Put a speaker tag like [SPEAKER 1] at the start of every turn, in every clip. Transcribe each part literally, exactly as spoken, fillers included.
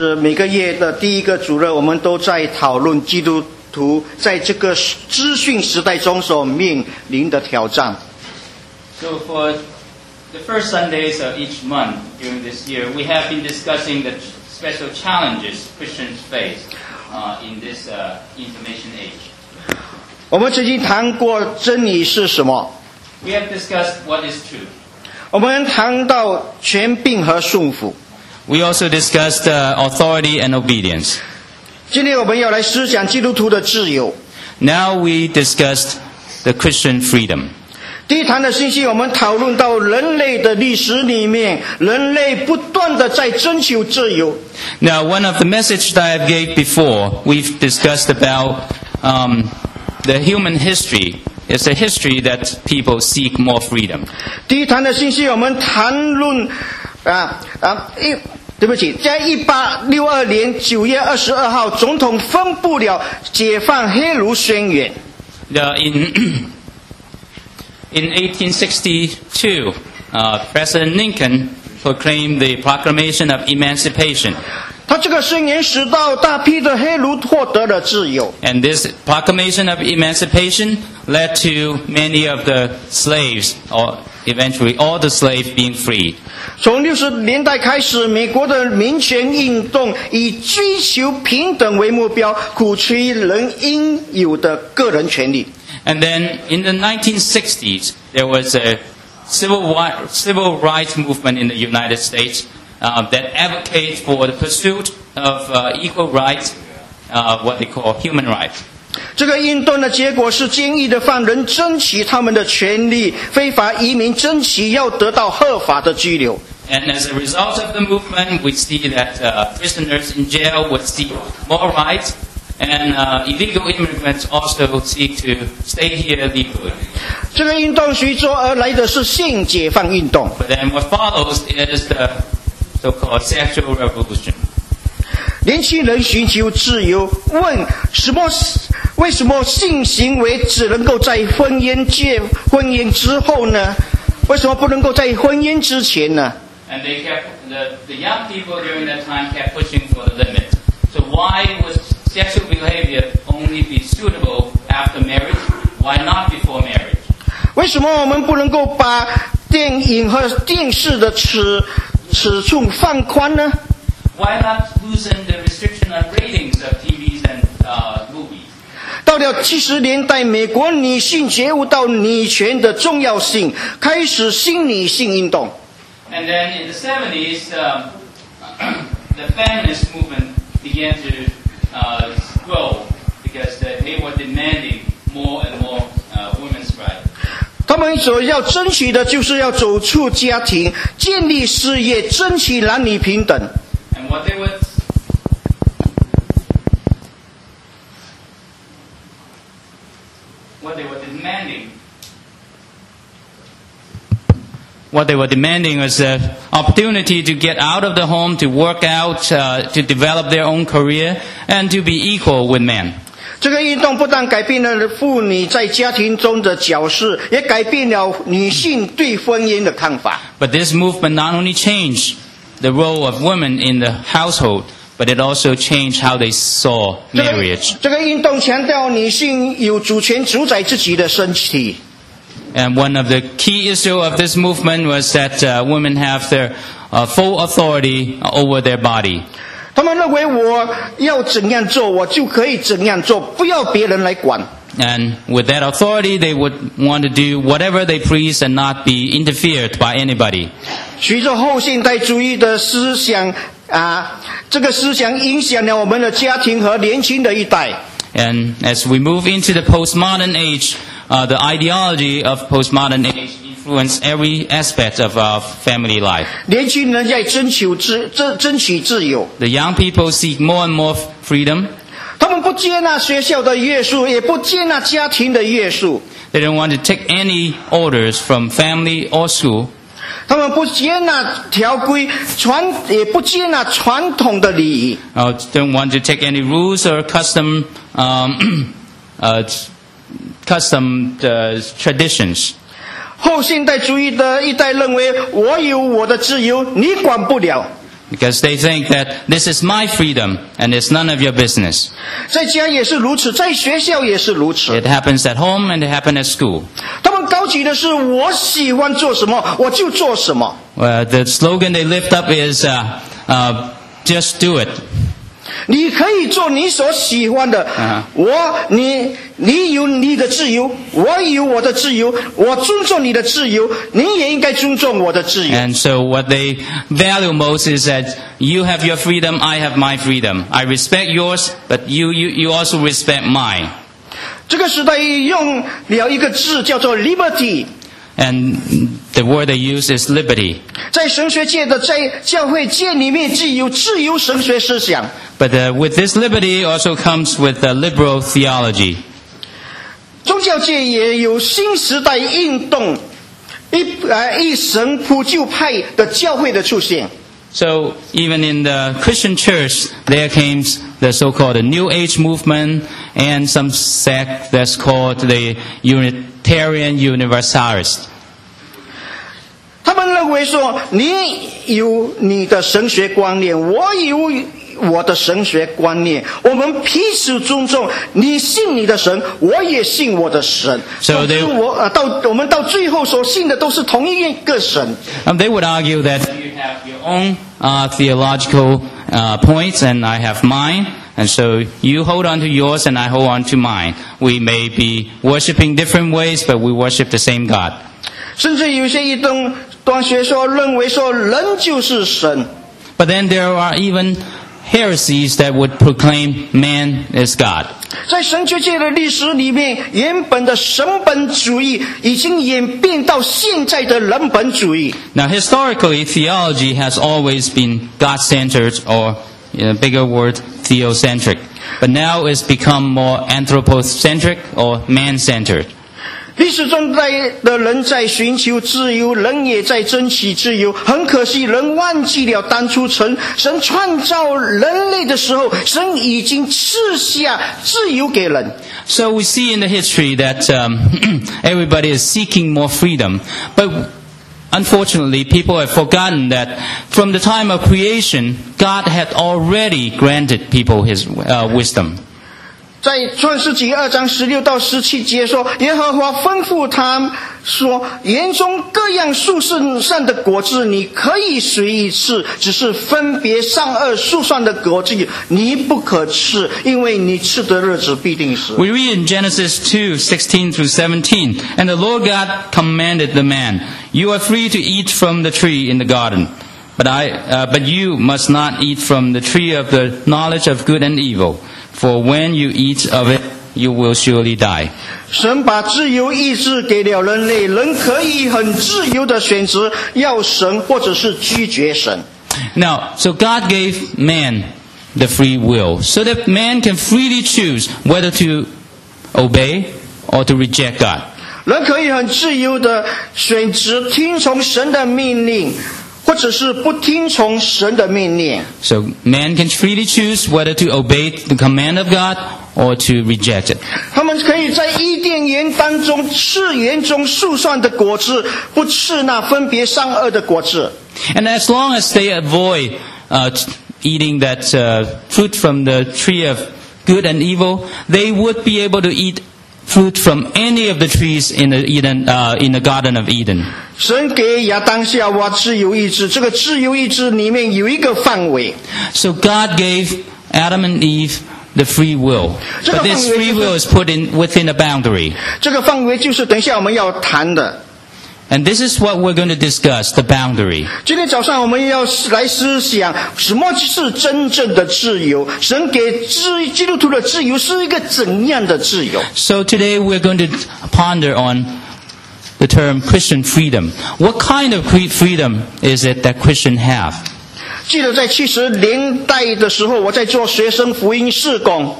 [SPEAKER 1] 每个月的第一个主日，我们都在讨论基督徒在这个资讯时代中所面临的挑战。
[SPEAKER 2] So for the first Sundays of each month during this year, we have been discussing the special challenges Christians face uh, in this uh, information age.
[SPEAKER 1] 我们曾经谈过真理是什么，
[SPEAKER 2] We have discussed what is truth.
[SPEAKER 1] 我们谈到权柄和顺服。
[SPEAKER 3] We also discussed uh, authority and obedience.
[SPEAKER 1] 今天我们要来思想基督徒的自由。
[SPEAKER 3] Now we discussed the Christian freedom.
[SPEAKER 1] 第一堂的信息，我们讨论到人类的历史里面，人类不断的在追求自由。
[SPEAKER 3] Now, one of the messages that I gave before, we've discussed about um, the human history. It's a history that people seek more freedom.
[SPEAKER 1] 第一堂的信息，我们谈论啊啊一。对不起，在一八六二年九月二十二号，总统颁布了解放黑奴宣言。
[SPEAKER 3] Uh, in in eighteen sixty-two, uh, President Lincoln proclaimed the Proclamation of Emancipation.
[SPEAKER 1] 他这个宣言使到大批的黑奴获得了自由。
[SPEAKER 3] And this Proclamation of Emancipation led to many of the slaves, or eventually all the slaves, being freed.
[SPEAKER 1] 从六十年代开始，美国的民权运动以追求平等为目标，鼓吹人应有的个人权利。
[SPEAKER 3] And then in the nineteen sixties, there was a civil, civil rights movement in the United States uh, that advocates for the pursuit of uh, equal rights, uh, what they call human rights.
[SPEAKER 1] 这个运动的结果是监狱的犯人争取他们的权利，非法移民争取要得到合法的居留。
[SPEAKER 3] And as a result of the movement, we see that uh, prisoners in jail would seek more rights, and uh, illegal immigrants also seek to stay here legally.
[SPEAKER 1] 这个运动随之而来的是性解放运动。
[SPEAKER 3] But then what follows is the so-called sexual revolution.
[SPEAKER 1] 年轻人寻求自由，问什么？为什么性行为只能够在婚姻界、婚姻之后呢？为什么不能够在婚姻之前呢？
[SPEAKER 2] And they kept, the, the young people during that time kept pushing for the limit. So why would sexual behavior only be suitable after marriage? Why not before marriage?
[SPEAKER 1] 为什么我们不能够把电影和电视的尺尺寸放宽呢？
[SPEAKER 2] Why not loosen the restriction on ratings of T Vs and uh, movies?
[SPEAKER 1] 到了七十年代，美国女性觉悟到女权的重要性，开始新女性运动。
[SPEAKER 2] And then in the seventies, um, the feminist movement began to uh, grow because they were demanding more and more uh, women's rights.
[SPEAKER 1] 他们所要争取的就是要走出家庭，建立事业，争取男女平等。
[SPEAKER 2] And what they would what they were demanding
[SPEAKER 3] What they were demanding was an opportunity to get out of the home, to work out, uh, to develop their own career, and to be equal with men.
[SPEAKER 1] 这个运动不但改变了妇女在家庭中的角色，也改变了女性对婚姻的看法。
[SPEAKER 3] But this movement not only changed the role of women in the household, but it also changed how they saw
[SPEAKER 1] 这个
[SPEAKER 3] marriage.
[SPEAKER 1] 这个运动强调女性有主权主宰自己的身体。
[SPEAKER 3] And one of the key issues of this movement was that uh, women have their uh, full authority over their body.
[SPEAKER 1] 他们认为我要怎样做，我就可以怎样做，不要别人来管。
[SPEAKER 3] And with that authority, they would want to do whatever they please and not be interfered by anybody.
[SPEAKER 1] 随着后现代主义的思想啊，这个思想影响了我们的家庭和年轻的一代。
[SPEAKER 3] And as we move into the postmodern age, uh, the ideology of postmodern age influenced every aspect of our family life.
[SPEAKER 1] 年轻人在争取自争争取自由，
[SPEAKER 3] The young people seek more and more freedom.
[SPEAKER 1] 他们不接纳学校的约束，也不接纳家庭的约束，
[SPEAKER 3] They don't want to take any orders from family or school.
[SPEAKER 1] 他们不接纳条规传，也不接纳传统的礼仪。
[SPEAKER 3] Uh, don't want to take any rules or custom, um, uh, custom uh, traditions.
[SPEAKER 1] 后现代主义的一代认为，我有我的自由，你管不了。
[SPEAKER 3] because they think that this is my freedom and it's none of your business.
[SPEAKER 1] 在家也是如此，在学校也是如此。
[SPEAKER 3] It happens at home and it happens at school.
[SPEAKER 1] 他们高举的是我喜欢做什么我就做什么。
[SPEAKER 3] Uh, the slogan they lift up is, uh, uh, just do it.
[SPEAKER 1] 你可以做你所喜欢的，
[SPEAKER 3] Uh-huh.
[SPEAKER 1] 我你你有你的自由，我有我的自由，我尊重你的自由，你也应该尊重我的自由。
[SPEAKER 3] And so what they value most is that you have your freedom, I have my freedom. I respect yours, but you, you, you also respect mine.
[SPEAKER 1] 这个时代用了一个字叫做 liberty，
[SPEAKER 3] And the word they use is liberty.
[SPEAKER 1] 在神学界的在教会界里面既有自由神学思想，
[SPEAKER 3] But uh, with this liberty also comes with uh, liberal theology.
[SPEAKER 1] 宗教界也有新时代运动，一呃一神普救派的教会的出现。
[SPEAKER 3] So even in the Christian church, there comes the so-called New Age movement and some sect that's called the Unitarian Universalist.
[SPEAKER 1] 他们认为说，你有你的神学观念，我有我的神学观念，我们彼此尊重。你信你的神，我也信我的神。
[SPEAKER 3] So they-
[SPEAKER 1] 我呃到我们到最后所信的都是同一个神。
[SPEAKER 3] Um, they would argue that you have your own uh, theological uh, points and I have mine. And so you hold on to yours and I hold on to mine. We may be worshiping different ways, but we worship the same God.
[SPEAKER 1] 甚至有些异端端学说认为说，人就是神。
[SPEAKER 3] But then there are even heresies that would proclaim man is God.
[SPEAKER 1] 在神学界的历史里面，原本的神本主义已经演变到现在的人本主义。
[SPEAKER 3] Now historically, theology has always been God-centered or, in a bigger word, theocentric. But now it's become more anthropocentric or man-centered.
[SPEAKER 1] 历史中代的人在寻求自由，人也在争取自由。很可惜，人忘记了当初神神创造人类的时候，神已经赐下自由给人。
[SPEAKER 3] So we see in the history that um, everybody is seeking more freedom. But unfortunately, people have forgotten that from the time of creation, God had already granted people His uh, wisdom.
[SPEAKER 1] 在创世纪二章十六到十七节说，耶和华吩咐他说：“园中各样树上的果子你可以随意吃，只是分别善恶树上的果子你不可吃，因为你吃的日子必定死。”
[SPEAKER 3] We read in Genesis two, sixteen through seventeen, And the Lord God commanded the man, You are free to eat from the tree in the garden, but, I, uh, but you must not eat from the tree of the knowledge of good and evil. For when you eat of it, you will surely die.
[SPEAKER 1] 神把自由意志给了人类，人可以很自由的选择要神或者是拒绝神。
[SPEAKER 3] Now, so God gave man the free will, so that man can freely choose whether to obey or to reject God.
[SPEAKER 1] 人可以很自由的选择听从神的命令，或者是不听从神的命令。
[SPEAKER 3] So man can freely choose whether to obey the command of God or to reject it.
[SPEAKER 1] 他们可以在伊甸园当中吃园中树上的果子，不吃那分别善恶的果子。
[SPEAKER 3] And as long as they avoid uh, t- eating that uh, fruit from the tree of good and evil, they would be able to eat fruit from any of the trees in the Eden, uh, in the Garden of Eden.
[SPEAKER 1] 神给亚当夏娃自由意志，这个自由意志里面有一个范围。
[SPEAKER 3] So God gave Adam and Eve the free will, but this free will is put in within a boundary.
[SPEAKER 1] 这个范围就是等一下我们要谈的。
[SPEAKER 3] And this is what we're going to discuss, the boundary.
[SPEAKER 1] 今天早上我们要来思想什么是真正的自由，神给基基督徒的自由是一个怎样的自由。
[SPEAKER 3] So today we're going to ponder on the term Christian freedom. What kind of cre- freedom is it that Christians have?
[SPEAKER 1] 记得在七十年代的时候，我在做学生福音事工。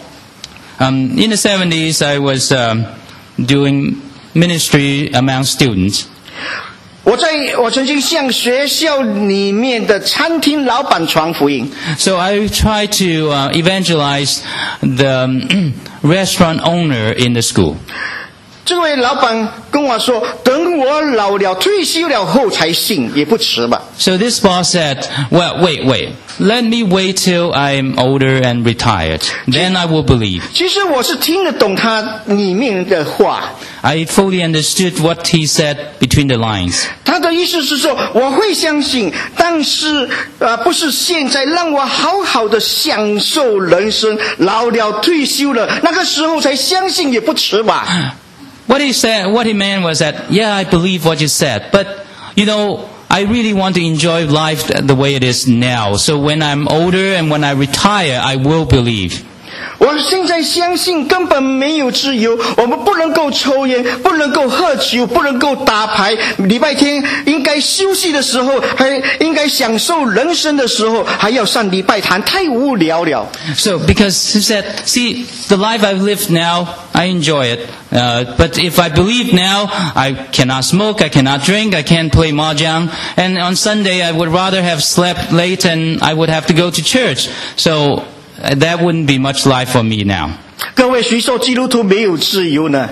[SPEAKER 3] Um, in the seventies, I was um, doing ministry among students.
[SPEAKER 1] 我在我曾经向学校里面的餐厅老板传福音。
[SPEAKER 3] So I tried to uh, evangelize the um, restaurant owner in the school.
[SPEAKER 1] 这位老板跟我说，等我老了退休了后才信也不迟吧。
[SPEAKER 3] So this boss said, well, wait, wait. Let me wait till I'm older and retired. Then I will believe.
[SPEAKER 1] 其实我是听得懂他里面的话，
[SPEAKER 3] I fully understood what he said between the lines.
[SPEAKER 1] 他的意思是说我会相信，但是呃不是现在，让我好好的享受人生，老了退休了那个时候才相信也不迟吧。
[SPEAKER 3] What he said, what he meant was that, yeah, I believe what you said, but, you know, I really want to enjoy life the way it is now. So when I'm older and when I retire, I will believe.
[SPEAKER 1] 我现在相信根本没有自由，我们不能够抽烟，不能够喝酒，不能够打牌。礼拜天应该休息的时候，还应该享受人生的时候，还要上礼拜堂，太无聊了。
[SPEAKER 3] So because he said, see, the life I've lived now, I enjoy it. Uh, but if I believe now, I cannot smoke, I cannot drink, I can't play mahjong. And on Sunday, I would rather have slept late and I would have to go to church. So uh, that wouldn't be much life for me now.
[SPEAKER 1] 各位，谁说基督徒没有自由呢？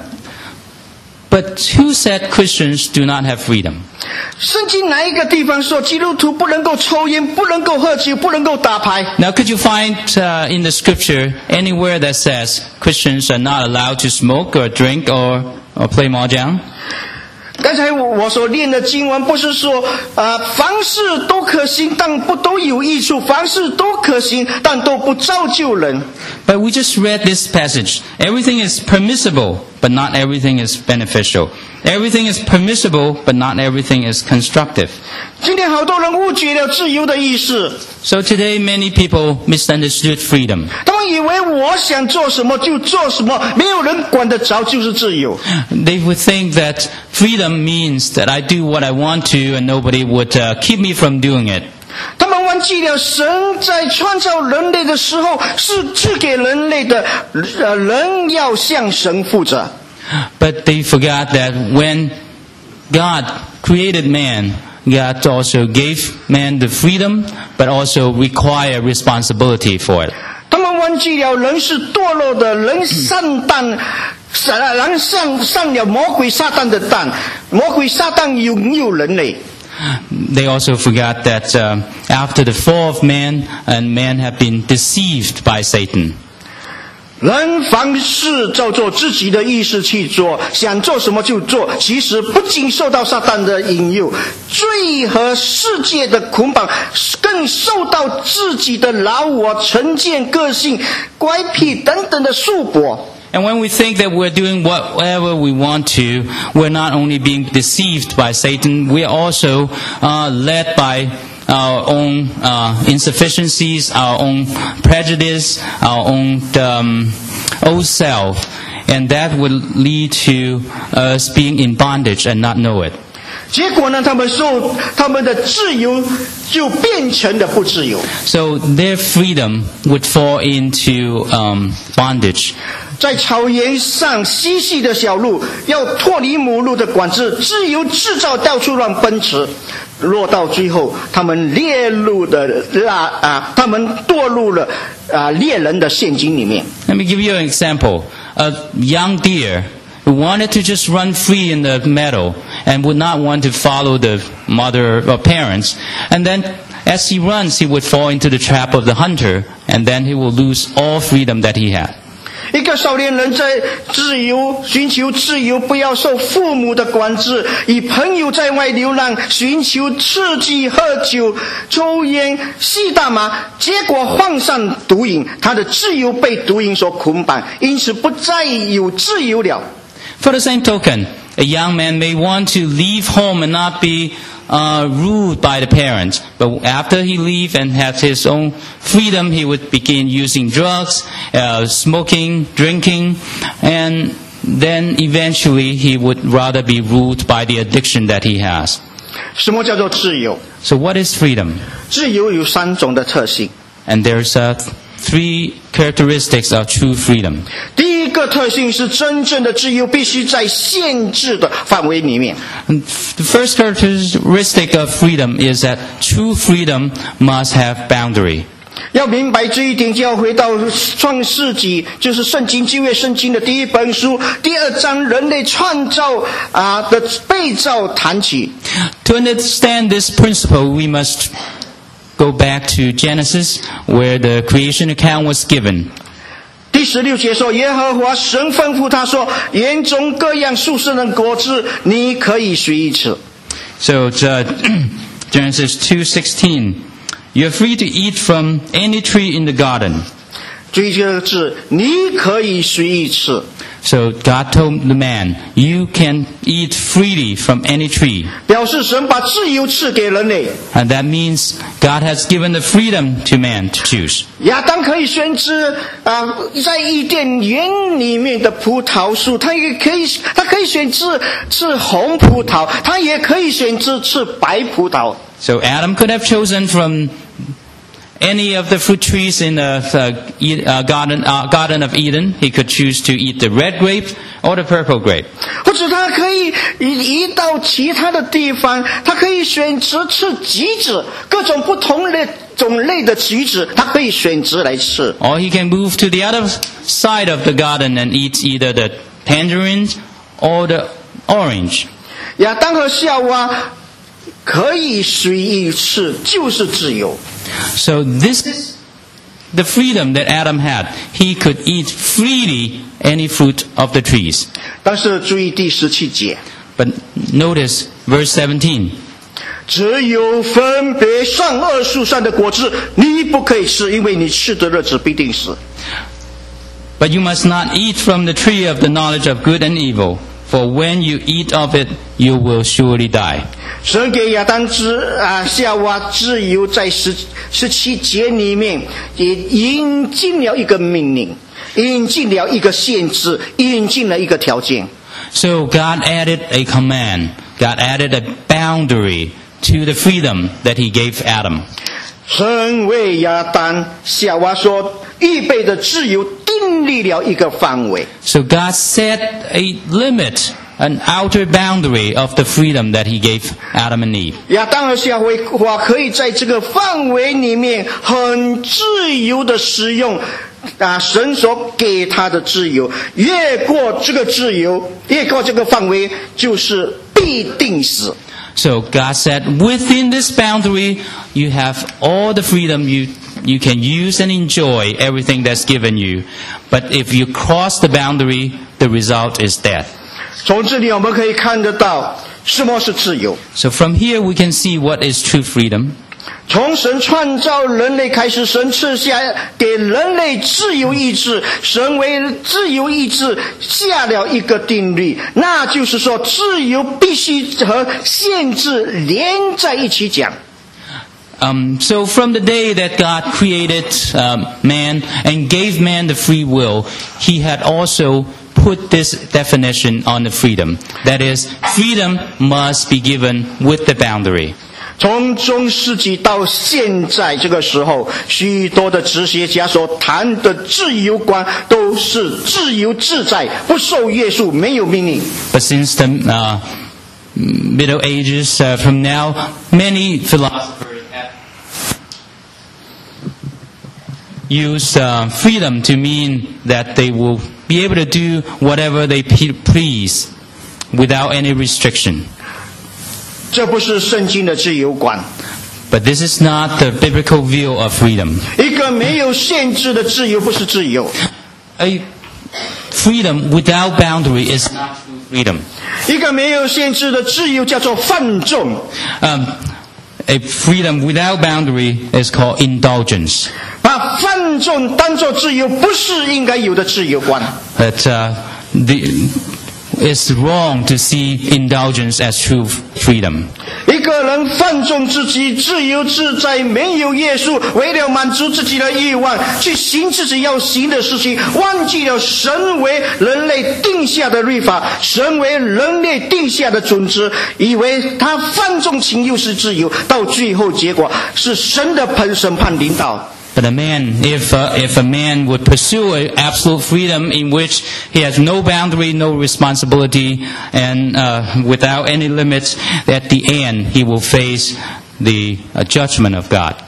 [SPEAKER 3] But who said Christians do not have freedom?
[SPEAKER 1] 圣经哪一个地方说基督徒不能够抽烟，不能够喝酒，不能够打牌？
[SPEAKER 3] Now, could you find uh, in the scripture anywhere that says Christians are not allowed to smoke or drink or, or play mahjong?
[SPEAKER 1] 刚才我所念的经文不是说啊、呃，凡事都可行，但不都有益处；凡事都可行，但都不造就人。
[SPEAKER 3] But we just read this passage. Everything is permissible, but not everything is beneficial. Everything is permissible, but not everything is constructive.
[SPEAKER 1] 今天好多人误解了自由的意思，
[SPEAKER 3] So today many people misunderstood freedom.
[SPEAKER 1] 他们以为我想做什么就做什么，没有人管得着就是自由。
[SPEAKER 3] They would think that freedom means that I do what I want to and nobody would uh, keep me from doing it.
[SPEAKER 1] 他们忘记了神在创造人类的时候是赐给人类的，呃，人要向神负责。
[SPEAKER 3] But they forgot that when God created man, God also gave man the freedom, but also require responsibility for it.
[SPEAKER 1] 他们忘记了人是堕落的，人上当，人上上了魔鬼撒旦的当，魔鬼撒旦拥有人类。
[SPEAKER 3] They also forgot that uh, after the fall of man, and man have been deceived by Satan.
[SPEAKER 1] 人凡事照做自己的意识去做，想做什么就做，其实不仅受到撒旦的引诱，罪和世界的捆绑，更受到自己的老我、成见、个性、乖僻等等的束缚。
[SPEAKER 3] And when we think that we're doing whatever we want to, we're not only being deceived by Satan, we're also uh, led by our own uh, insufficiencies, our own prejudice, our own um, old self. And that will lead to us being in bondage and not know it.
[SPEAKER 1] 结果呢，他们受他们的自由就变成了不自由。
[SPEAKER 3] So their freedom would fall into um, bondage.
[SPEAKER 1] 在草原上嬉戏的小鹿，要脱离母鹿的管制，自由制造，到处乱奔驰。落到最后，他们列入的那啊，他们堕入了啊猎人的陷阱里面。
[SPEAKER 3] Let me give you an example. A young deer who wanted to just run free in the meadow and would not want to follow the mother or parents. And then as he runs, he would fall into the trap of the hunter, and then he will lose all freedom that he had.
[SPEAKER 1] 一个少年人在自由寻求自由，不要受父母的管制，与朋友在外流浪，寻求刺激，喝酒、抽烟、吸大麻，结果患上毒瘾，他的自由被毒瘾所捆绑，因此不再有自由了。
[SPEAKER 3] For the same token, a young man may want to leave home and not be uh, ruled by the parents. But after he leave and has his own freedom, he would begin using drugs, uh, smoking, drinking, and then eventually he would rather be ruled by the addiction that he has.
[SPEAKER 1] 什么叫做自由？
[SPEAKER 3] So what is freedom?
[SPEAKER 1] 自由有三种的特性。
[SPEAKER 3] And there's uh, three characteristics of true freedom.
[SPEAKER 1] 第一个特性是真正的自由必须在限制的范围里面。
[SPEAKER 3] And the first characteristic of freedom is that true freedom must have boundary.
[SPEAKER 1] 要明白这一点，就要回到创世纪，就是圣经旧约圣经的第一本书第二章人类创造啊的被造谈起。
[SPEAKER 3] To understand this principle, we must go back to Genesis, where the creation account was given.
[SPEAKER 1] 第十六节说，耶和华神吩咐他说，园中各样树上的果子你可以随意吃。
[SPEAKER 3] So uh, Genesis two sixteen, you're free to eat from any tree in the garden.
[SPEAKER 1] 注意这个字，你可以随意吃。
[SPEAKER 3] So God told the man, you can eat freely from any tree.
[SPEAKER 1] 表示神把自由赐给人类。
[SPEAKER 3] And that means God has given the freedom to man to choose.
[SPEAKER 1] 亚当可以选择啊，在伊甸园里面的葡萄树，他也可以，他可以选择吃红葡萄，他也可以选择吃白葡萄。
[SPEAKER 3] So Adam could have chosen from any of the fruit trees in the uh, uh, garden, uh, garden of Eden. He could choose to eat the red grape or the purple grape.
[SPEAKER 1] 或者他可以移到其他的地方，他可以选择吃橘子，各种不同的种类的橘子，他可以选择来吃。
[SPEAKER 3] Or he can move to the other side of the garden and eat either the tangerines or the orange.
[SPEAKER 1] 亚当和夏娃可以随意吃，就是自由。
[SPEAKER 3] So this is the freedom that Adam had. He could eat freely any fruit of the trees.
[SPEAKER 1] 但是注意第十七节，
[SPEAKER 3] But notice verse seventeen.
[SPEAKER 1] 只有分别善恶树上的果子你不可以吃，因为你吃的日子必定死。
[SPEAKER 3] But you must not eat from the tree of the knowledge of good and evil, for when you eat of it, you will surely die.
[SPEAKER 1] 神给亚当之啊夏娃自由，在十十七节里面也引进了一个命令，引进了一个限制，引进了一个条件。
[SPEAKER 3] So God added a command. God added a boundary to the freedom that He gave Adam.
[SPEAKER 1] 神为亚当夏娃所预备的自由订立了一个范围。
[SPEAKER 3] So God set a limit, an outer boundary of the freedom that He gave Adam and Eve.
[SPEAKER 1] 亚当和夏娃可以在这个范围里面很自由的使用啊，神所给他的自由，越过这个自由，越过这个范围，就是必定死。
[SPEAKER 3] So God said, within this boundary, you have all the freedom you you can use and enjoy everything that's given you. But if you cross the boundary, the result is death.
[SPEAKER 1] 从这里我们可以看得到什么是自由。
[SPEAKER 3] So from here we can see what is true freedom.
[SPEAKER 1] 从神创造人类开始，神赐下给人类自由意志，神为自由意志下了一个定律，那就是说自由必须和限制连在一起讲。
[SPEAKER 3] Um, so from the day that God created um, man and gave man the free will, He had also put this definition on the freedom. That is, freedom must be given with the boundary.
[SPEAKER 1] 从中世纪到现在这个时候，许多的哲学家所谈的自由观都是自由自在，不受约束，没有命令。
[SPEAKER 3] But since the uh, Middle Ages, uh, from now, many philosophers have used uh, freedom to mean that they will be able to do whatever they please without any restriction.
[SPEAKER 1] 这不是圣经的自由观。
[SPEAKER 3] But this is not the biblical view of freedom.
[SPEAKER 1] 一个没有限制的自由不是自由。
[SPEAKER 3] A freedom without boundary is not true freedom.
[SPEAKER 1] 一个没有限制的自由叫做放纵。
[SPEAKER 3] Um, a freedom without boundary is called indulgence.
[SPEAKER 1] 把放纵当作自由，不是应该有的自由观。
[SPEAKER 3] That uh, the, it's wrong to see indulgence as true freedom.
[SPEAKER 1] 一个人放纵自己，自由自在，没有约束，为了满足自己的欲望，去行自己要行的事情，忘记了神为人类定下的律法，神为人类定下的准则，以为他放纵情欲是自由，到最后结果是神的审判临到。
[SPEAKER 3] But a man, if uh, if a man would pursue a absolute freedom in which he has no boundary, no responsibility, and uh, without any limits, at the end he will face the uh, judgment of God.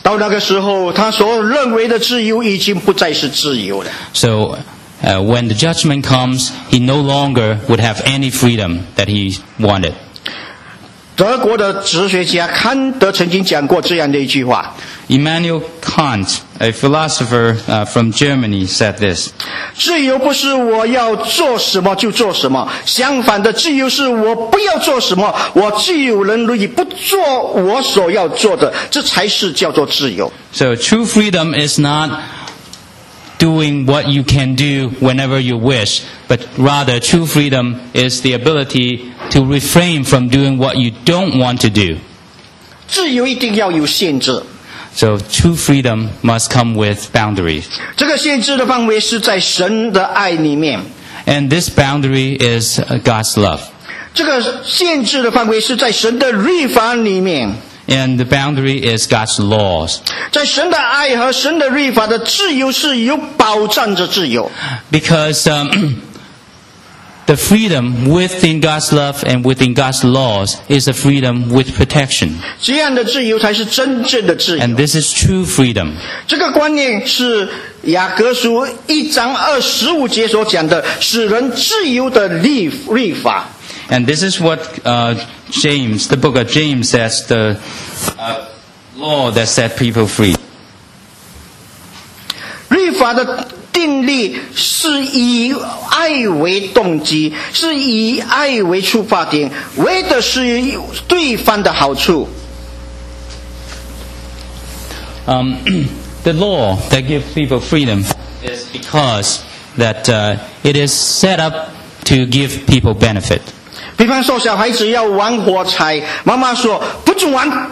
[SPEAKER 1] 到那个时候，他所认为的自由已经不再是自由了。
[SPEAKER 3] So uh, when the judgment comes, he no longer would have any freedom that he wanted.
[SPEAKER 1] 德国的哲学家康德曾经讲过这样的一句话
[SPEAKER 3] Immanuel Kant, a philosopher uh, from Germany, said this.
[SPEAKER 1] 自由不是我要做什么就做什么，相反的，自由是我不要做什么，我自由人以不做我所要做的，这才是叫做自由。
[SPEAKER 3] So true freedom is not doing what you can do whenever you wish, but rather true freedom is the ability to refrain from doing what you don't want to do.
[SPEAKER 1] 自由一定要有限制，
[SPEAKER 3] So true freedom must come with boundaries.
[SPEAKER 1] 这个限制的范围是在神的爱里面，
[SPEAKER 3] And this boundary is uh, God's love.
[SPEAKER 1] 这个限制的范围是在神的律法里面。
[SPEAKER 3] And the boundary is God's laws.
[SPEAKER 1] 在神的爱和神的律法的自由是有保障着自由，
[SPEAKER 3] Because um, the freedom within God's love and within God's laws is a freedom with protection.
[SPEAKER 1] 这样的自由才是真正的自由。
[SPEAKER 3] And this is true freedom.
[SPEAKER 1] 这个观念是雅各书一章二十五节所讲的，使人自由的律律法。
[SPEAKER 3] And this is what uh, James, the book of James says, the uh, law that set people free.
[SPEAKER 1] 律法的定力是以爱为动机，是以爱为出发点，为的是对方的好处。
[SPEAKER 3] Um, the law that gives people freedom is because that uh, it is set up to give people benefit.
[SPEAKER 1] 比方说，小孩子要玩火柴，妈妈说不准玩。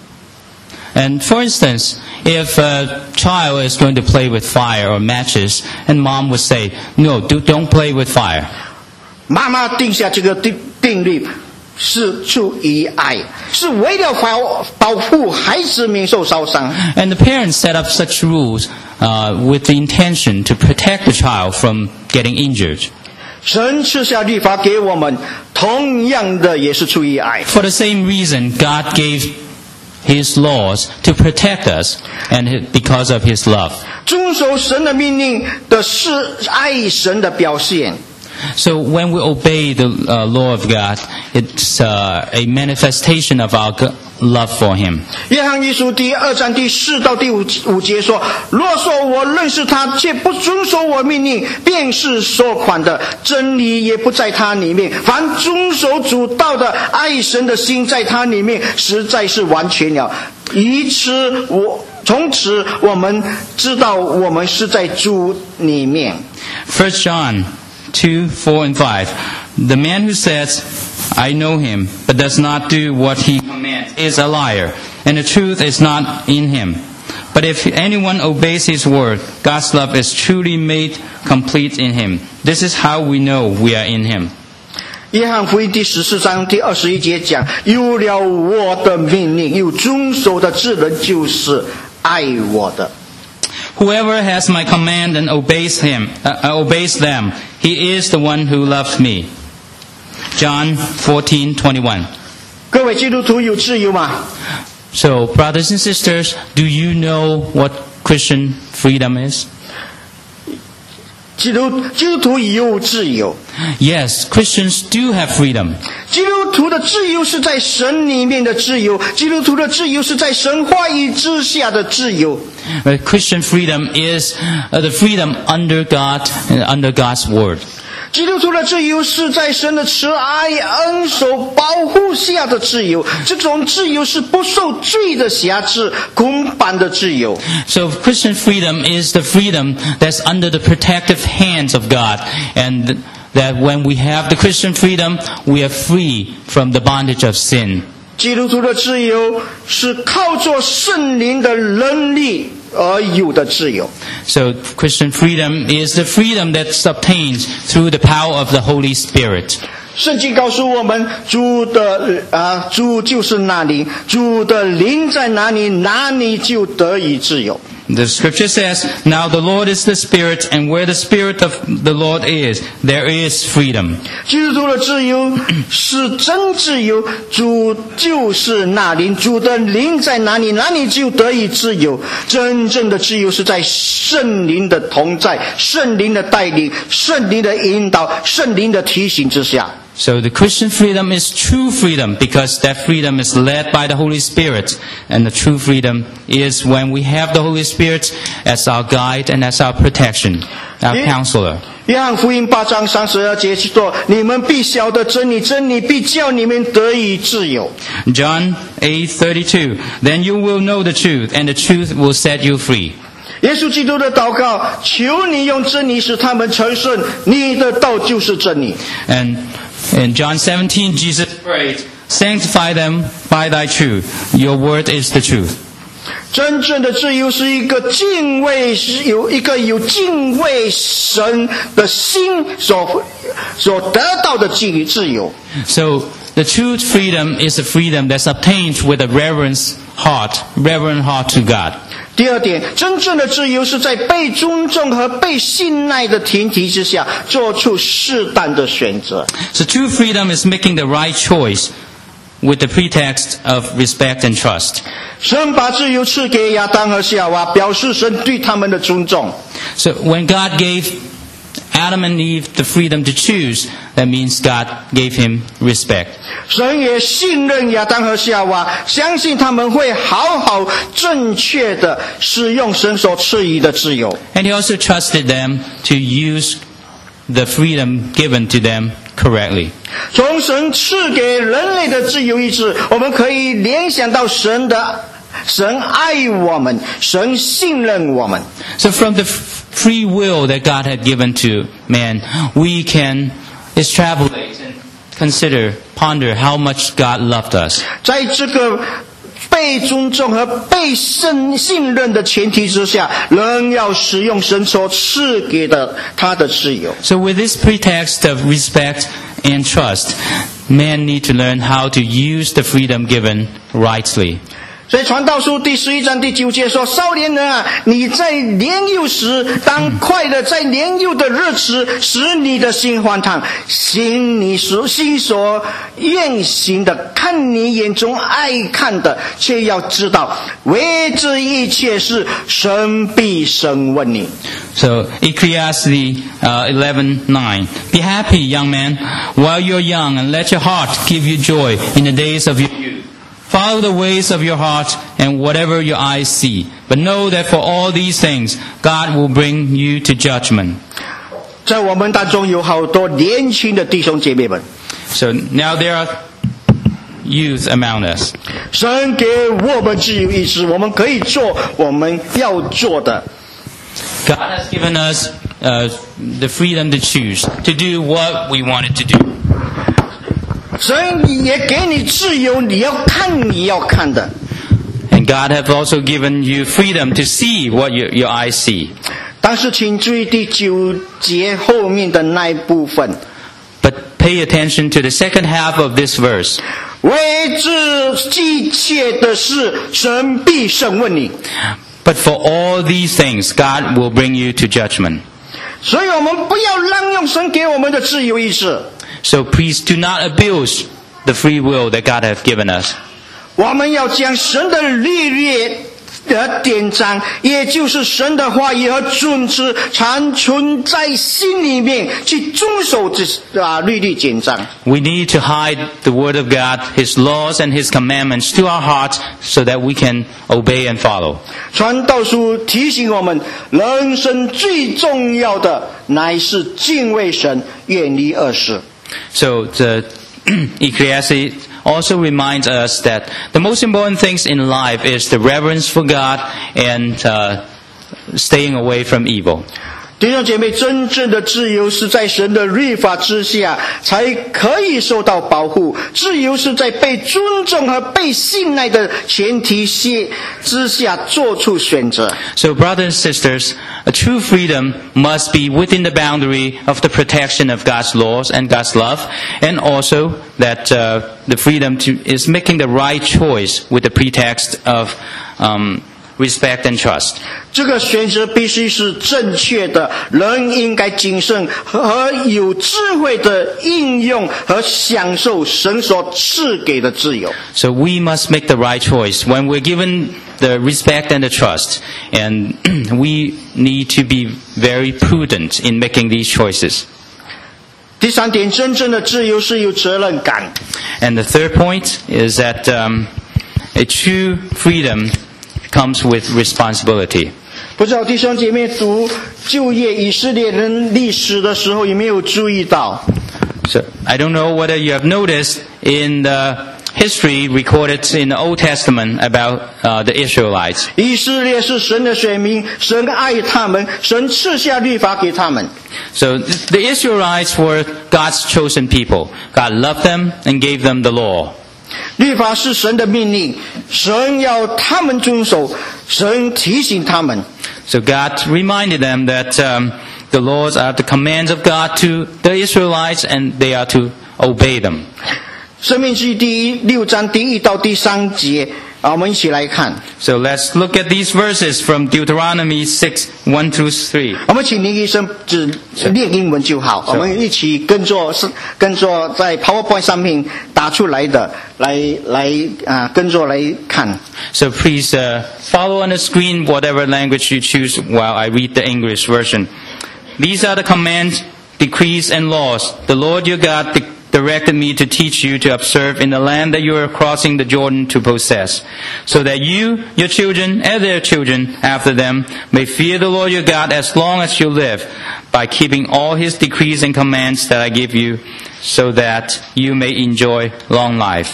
[SPEAKER 3] And for instance, if a child is going to play with fire or matches, and mom would say, no, do, don't play with fire.
[SPEAKER 1] 妈妈定下这个定定律，是出于爱，是为了保保护孩子免受烧伤。
[SPEAKER 3] And the parents set up such rules uh, with the intention to protect the child from getting injured.
[SPEAKER 1] 神赐下律法给我们，同样的也是出于爱。
[SPEAKER 3] For the same reason, God gave His laws to protect us, and because of His love.
[SPEAKER 1] 遵守神的命令的是爱神的表现。
[SPEAKER 3] So when we obey the uh, law of God, it's uh, a manifestation of our go- love for Him.
[SPEAKER 1] 约翰一书第二章第四到第五五节说：若说我认识他，却不遵守我命令，便是说谎的，真理也不在他里面。凡遵守主道的，爱神的心在他里面，实在是完全了。以此我从此我们知道我们是在主里面。
[SPEAKER 3] First John two, four, and five. The man who says, I know him, but does not do what he commands is a liar, and the truth is not in him. But if anyone obeys his word, God's love is truly made complete in him. This is how we know we are in him.
[SPEAKER 1] 约翰福音第十四章第二十一节讲：有了我的命令，有遵守的之人，就是爱我的。
[SPEAKER 3] Whoever has my command and obeys him, uh, obeys them, he is the one who loves me. John fourteen twenty-one.
[SPEAKER 1] 各位基督徒有自由吗？
[SPEAKER 3] So, brothers and sisters, do you know what Christian freedom is?
[SPEAKER 1] 基督基督徒有自由。
[SPEAKER 3] Yes, Christians do have freedom.
[SPEAKER 1] 基督徒的自由是在神里面的自由，基督徒的自由是在神话语之下的自由。
[SPEAKER 3] But Christian freedom is uh, the freedom under God and under God's word.
[SPEAKER 1] 基督徒的自由是在神的慈爱恩手保护下的自由，这种自由是不受罪的辖制捆绑的自由。
[SPEAKER 3] So Christian freedom is the freedom that's under the protective hands of God, and that when we have the Christian freedom, we are free from the bondage of sin.
[SPEAKER 1] 基督徒的自由是靠着圣灵的能力而有的自由。
[SPEAKER 3] So Christian freedom is the freedom that's obtained through the power of the Holy Spirit.
[SPEAKER 1] 圣经告诉我们，主的啊，主就是那灵，主的灵在哪里，哪里就得以自由。
[SPEAKER 3] The scripture says, "Now the Lord is the Spirit, and where the Spirit of the Lord is, there is freedom."
[SPEAKER 1] 基督徒的自由是真自由，主就是那灵，主的灵在哪里，哪里就得以自由。真正的自由是在圣灵的同在、圣灵的带领、圣灵的引导、圣灵的提醒之下。
[SPEAKER 3] So the Christian freedom is true freedom because that freedom is led by the Holy Spirit. And the true freedom is when we have the Holy Spirit as our guide and as our protection, our counselor.
[SPEAKER 1] 约翰福音八章三十二节说：“你们必晓得真理，真理必叫你们得以自由。”
[SPEAKER 3] John eight thirty-two. Then you will know the truth, and the truth will set you free.
[SPEAKER 1] 耶稣基督的祷告：求你用真理使他们成圣，你的道就是真理。
[SPEAKER 3] And in John seventeen, Jesus prayed, "Sanctify them by thy truth. Your word is the truth."
[SPEAKER 1] 真正的自由是一个敬畏，是有一个有敬畏神的心所所得到的自自由。
[SPEAKER 3] So the true freedom is a freedom that's obtained with a reverence heart, reverent heart to God.
[SPEAKER 1] 第二点，真正的自由是在被尊重和被信赖的前提之下，做出适当的选择。
[SPEAKER 3] So true freedom is making the right choice with the pretext of respect and trust.
[SPEAKER 1] 神把自由赐给亚当和夏娃，表示神对他们的尊重。
[SPEAKER 3] So when God gave Adam and Eve the freedom to choose, that means God gave him respect.
[SPEAKER 1] 神也信任亚当和夏娃，相信他们会好好正确的使用神所赐予的自由。
[SPEAKER 3] And he also trusted them to use the freedom given to them correctly.
[SPEAKER 1] 从神赐给人类的自由意志，我们可以联想到神的神爱我们，神信任我们。
[SPEAKER 3] So from the free will that God had given to man, we can extrapolate and consider, ponder how much God loved us.
[SPEAKER 1] 在这个被尊重和被信信任的前提之下，仍要使用神所赐给的他的自由。
[SPEAKER 3] So with this pretext of respect and trust, men need to learn how to use the freedom given rightly.
[SPEAKER 1] 所以传道书第十一章第九节说：“少年人啊，你在年幼时当快乐，在年幼的日子使你的心欢畅，行你所心所愿行的，看你眼中爱看的，却要知道，为这一切事，神必审问你。”
[SPEAKER 3] So Ecclesiastes uh, eleven nine. Be happy, young man, while you're young, and let your heart give you joy in the days of your youth. Follow the ways of your heart and whatever your eyes see. But know that for all these things, God will bring you to judgment.
[SPEAKER 1] 在我们当中有好多年轻的弟兄姐妹们，
[SPEAKER 3] So now there are youth among us.
[SPEAKER 1] 神给我们自由意志，我们可以做我们要做的。
[SPEAKER 3] God has given us uh, the freedom to choose, to do what we wanted to do.
[SPEAKER 1] 神也给你自由，你要看你要看的。
[SPEAKER 3] And God has also given you freedom to see what your, your eyes see.
[SPEAKER 1] 但是请注意第九节后面的那一部分，
[SPEAKER 3] But pay attention to the second half of this verse.
[SPEAKER 1] 为这一切的事，神必审问你。
[SPEAKER 3] But for all these things, God will bring you to judgment.
[SPEAKER 1] 所以我们不要滥用神给我们的自由意志，
[SPEAKER 3] So please do not abuse the free will that God has given us.
[SPEAKER 1] 我们要将神的律例的典章，也就是神的话语和准则，常存在心里面，去遵守这啊律例典章。
[SPEAKER 3] We need to hide the Word of God, His laws and His commandments to our hearts so that we can obey and follow.
[SPEAKER 1] 传道书提醒我们，人生最重要的乃是敬畏神，远离恶事。
[SPEAKER 3] So the Ecclesiastes also reminds us that the most important things in life is the reverence for God and uh, staying away from evil.
[SPEAKER 1] 弟兄姐妹，真正的自由是在神的律法之下才可以受到保护。自由是在被尊重和被信赖的前提之下做出选择。
[SPEAKER 3] So brothers and sisters, a true freedom must be within the boundary of the protection of God's laws and God's love, and also that uh, the freedom to, is making the right choice with the pretext of um, respect and trust.
[SPEAKER 1] 这个选择必须是正确的，人应该谨慎和有智慧的应用和享受神所赐给的自由。
[SPEAKER 3] So we must make the right choice when we're given the respect and the trust. And we need to be very prudent in making these choices.
[SPEAKER 1] 第三点，真正的自由是有责任感。
[SPEAKER 3] And the third point is that um, a true freedom comes with responsibility.
[SPEAKER 1] 不知道弟兄姐妹读旧约以色列人历史的时候有没有注意到？
[SPEAKER 3] So I don't know whether you have noticed in the history recorded in the Old Testament about uh, the Israelites.
[SPEAKER 1] 以色列是神的选民，神爱他们，神赐下律法给他们。
[SPEAKER 3] So the Israelites were God's chosen people. God loved them and gave them the law.
[SPEAKER 1] 律法是神的命令，神要他们遵守，神提醒他们。
[SPEAKER 3] So God reminded them that um, the laws are the commands of God to the Israelites and they are to obey them.
[SPEAKER 1] 申命记第一六章第一到第三节，啊，我们一起来看。
[SPEAKER 3] So let's look at these verses from Deuteronomy six, one through three.
[SPEAKER 1] 我们请林医生只念英文就好，我们一起跟着是跟着在 PowerPoint 上面打出来的，来来啊，跟着来看。
[SPEAKER 3] So please uh, follow on the screen whatever language you choose while I read the English version. These are the commands, decrees, and laws the Lord your God di- directed me to teach you to observe in the land that you are crossing the Jordan to possess, so that you, your children, and their children after them may fear the Lord your God as long as you live, by keeping all His decrees and commands that I give you, so that you may enjoy long life.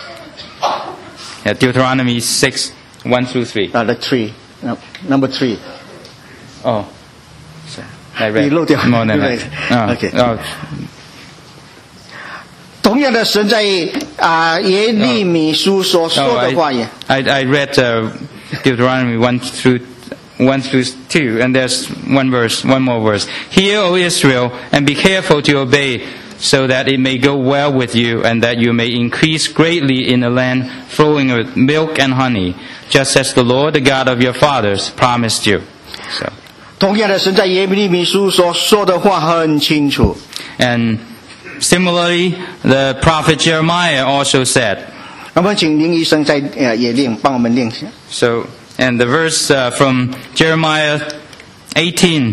[SPEAKER 3] Yeah, Deuteronomy six, one through three.
[SPEAKER 1] Uh, the three, no, number three.
[SPEAKER 3] Oh, I read
[SPEAKER 1] 你漏掉
[SPEAKER 3] more than
[SPEAKER 1] 对
[SPEAKER 3] that. Oh,
[SPEAKER 1] Okay.
[SPEAKER 3] oh,
[SPEAKER 1] 同样的，神在啊耶利米书所说
[SPEAKER 3] oh,
[SPEAKER 1] 的话也。
[SPEAKER 3] I, I, I read uh, Deuteronomy one through one through two, and there's one verse, one more verse. Hear, O Israel, and be careful to obey, so that it may go well with you, and that you may increase greatly in a land flowing with milk and honey, just as the Lord, the God of your fathers, promised you. So,
[SPEAKER 1] 同样的，神在耶利米书所说的话很清楚。
[SPEAKER 3] and similarly, the prophet Jeremiah also said.
[SPEAKER 1] 我们请林医生在呃也念，帮我们念一下。
[SPEAKER 3] So, and the verse uh, from Jeremiah eighteen,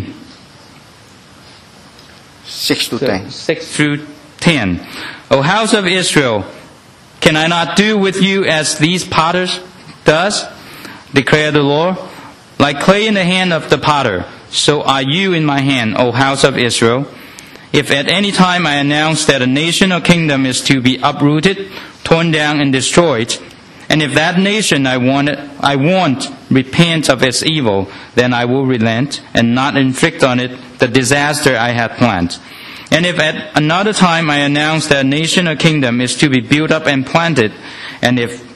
[SPEAKER 1] Six to ten.
[SPEAKER 3] six through ten. O house of Israel, can I not do with you as these potters does? Declare the Lord. Like clay in the hand of the potter, so are you in my hand, O house of Israel. If at any time I announce that a nation or kingdom is to be uprooted, torn down, and destroyed, and if that nation I want, I want repent of its evil, then I will relent and not inflict on it the disaster I had planned. And if at another time I announce that a nation or kingdom is to be built up and planted, and if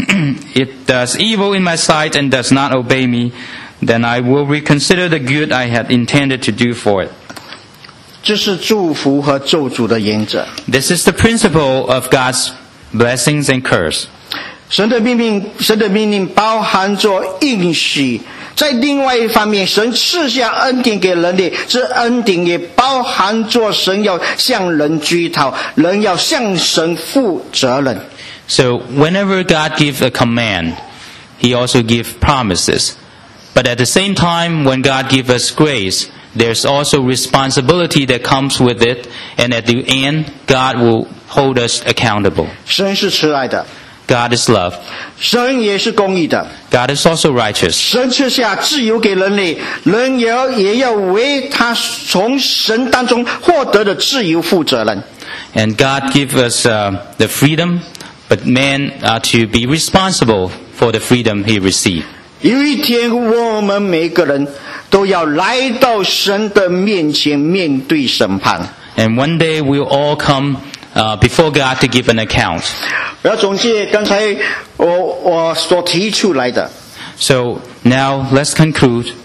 [SPEAKER 3] it does evil in my sight and does not obey me, then I will reconsider the good I had intended to do for it.
[SPEAKER 1] 这是祝福和咒诅的原则。
[SPEAKER 3] This is the principle of God's blessings and curse.
[SPEAKER 1] 神的命令，神的命令包含着应许。在另外一方面，神赐下恩典给人类，这恩典也包含着神要向人追讨，人要向神负责任。
[SPEAKER 3] So whenever God gives a command, He also gives promises. But at the same time, when God gives us grace, there's also responsibility that comes with it, and at the end, God will hold us accountable.
[SPEAKER 1] 神是慈爱的，
[SPEAKER 3] God is love.
[SPEAKER 1] 神也是公义的。
[SPEAKER 3] God is also righteous.
[SPEAKER 1] 神赐下自由给人类，人也要也要为他从神当中获得的自由负责任。
[SPEAKER 3] And God gives us uh, the freedom, but men are to be responsible for the freedom He received.
[SPEAKER 1] 有一天，我们每个人都要来到神的面前，面对审判。
[SPEAKER 3] And one day we'll all come uh, before God to give an account.
[SPEAKER 1] 我要总结刚才我我所提出来的。
[SPEAKER 3] So now let's conclude.